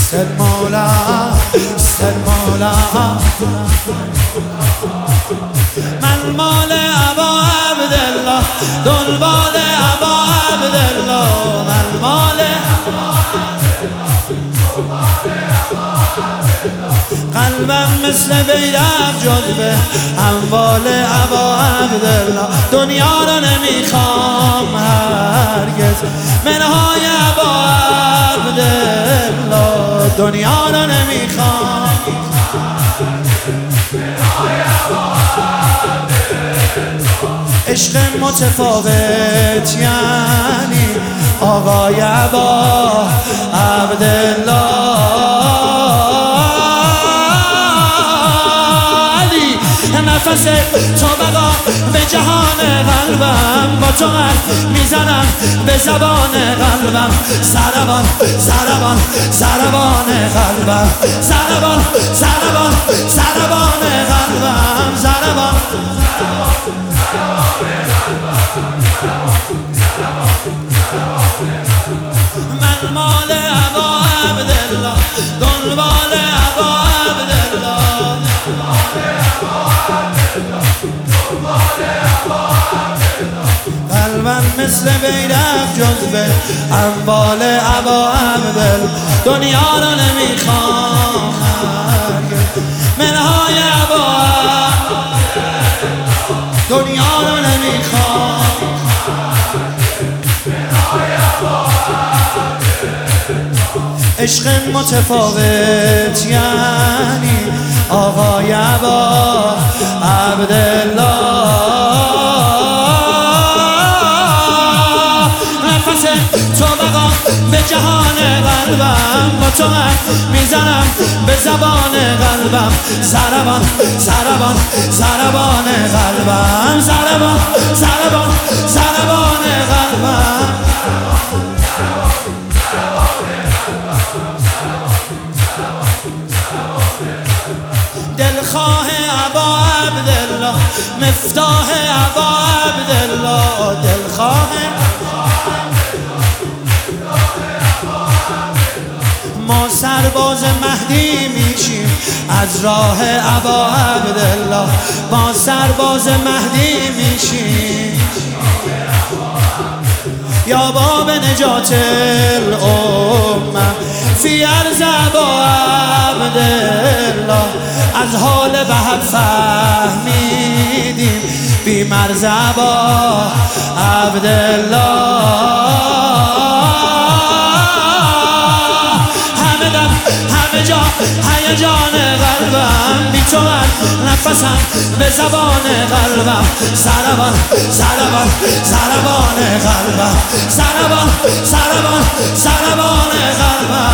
استرمالا استرمالا من مال ابا عبدالله دنبال ابا عبدالله من مال قلبم مثل بیرق جذبه اموال ابا عبدالله دنیا رو نمیخوام هرگز منهای ابا عبدالله دنیا رو نمیخوام عشق متفاوت یعنی آقای ابا عبدالله نفس تو بقا به جهان قلبم با تو حرف میزنم به زبان قلبم سربان سربان سربان قلبم سربان سربان سربان قلبم سربان من مال ابا عبدالله دنبال ابا عبدالله قلبم مثل بیرق جذبه اموال ابا عبدالله دنیا رو نمیخوام منهای ابا دنیا رو نمیخوام عشق متفاوت یعنی آقای ابا عبدالله نفس تو بقا به جهان قلبم با تو میزنم به زبان قلبم سربان سربان سربان قلبم سربان سربان سربان قلبم دلخواه ابا عبدالله مفتاح ابا عبدالله دلخواه ما سرباز مهدی میشیم از راه ابا عبدالله ما سرباز مهدی میشیم یا باب نجات الامه فی عرض ابا عبدالله از حال بحق فهمیدیم بی مرز ابا عبدالله همه دم همه جا هیجان قلبم بی تو نفسم به زبان قلبم سربان سربان سربان قلبم سربان سربان سربان قلبم